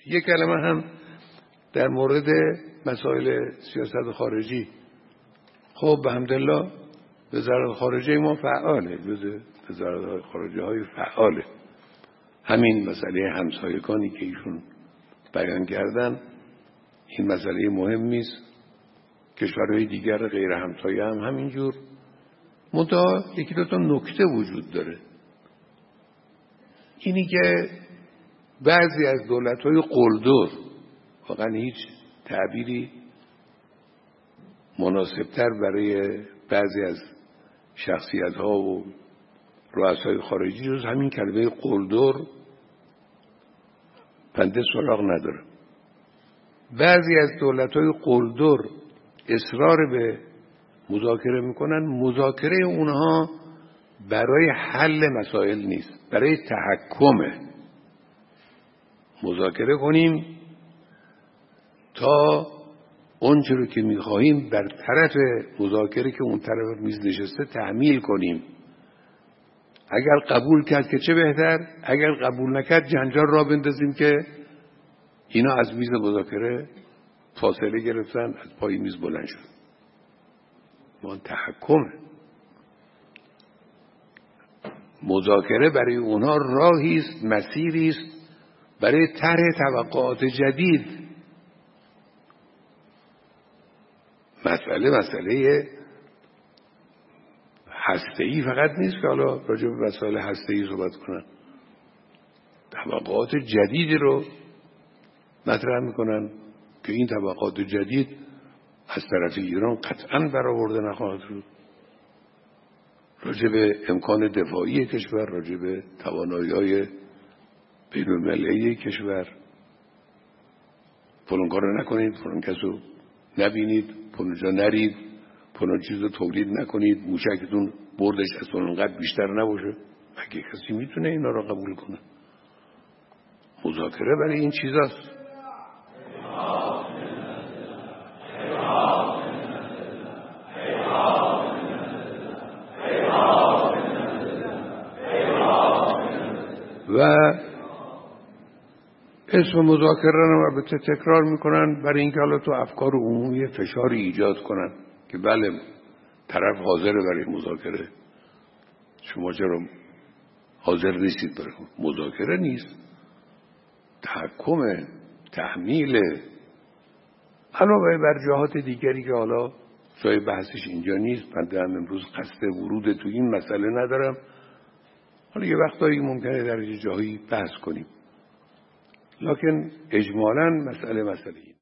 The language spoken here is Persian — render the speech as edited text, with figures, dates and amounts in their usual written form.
یک کلمه هم در مورد مسائل سیاست خارجی. خب به حمدالله وزارت خارجه ما فعاله، جز وزارت خارجه های فعاله. همین مسئله همسایگانی که ایشون بیان کردن این مسئله مهمی است. کشورهای دیگر غیر همسایه هم همینجور. منتها یکی دو تا نکته وجود داره. اینی که بعضی از دولت‌های قلدر، واقعا هیچ تعبیری مناسبتر برای بعضی از شخصیت‌ها و رؤسای خارجی جز همین کلمه قلدر پنده سراغ نداره. بعضی از دولت‌های قلدر اصرار به مذاکره میکنن. مذاکره اونها برای حل مسائل نیست، برای تحکمه. مذاکره کنیم تا اونچه رو که میخواهیم بر طرف مذاکره که اون طرف میز نشسته تحمیل کنیم. اگر قبول کرد که چه بهتر، اگر قبول نکرد جنجال را بندازیم که اینا از میز مذاکره فاصله گرفتن، از پای میز بلند شد. ما تحکمه. مذاکره برای اونها راهی است، مسیری است برای طرح توقعات جدید. مسئله هسته‌ای فقط نیست که حالا راجع به مسائل هسته‌ای صحبت کنن. توقعات جدیدی رو مطرح میکنن که این توقعات جدید از طرف ایران قطعاً برآورده نخواهد شد. راجع به امکان دفاعی کشور، راجع به توانایی‌های بین‌المللی کشور، فلان کارو نکنید، فلان کسو نبینید، فلان جا نرید، فلان چیز رو تولید نکنید، موشکتون بردش از اونقدر بیشتر نباشه. مگه کسی میتونه اینا رو قبول کنه؟ مذاکره برای این چیزاست. و اسم مذاکره رو البته تکرار میکنن برای اینکه حالا تو افکار عمومی فشاری ایجاد کنن که بله طرف حاضره برای مذاکره، شما چرا حاضر نیستید برای مذاکره؟ نیست، تحکم، تحمیل. علاوه بر جهات دیگری که حالا جای بحثش اینجا نیست، من امروز قصد ورود تو این مسئله ندارم. حالا یه وقتایی ممکنه در جایی بحث کنیم، لکن اجمالاً مسئله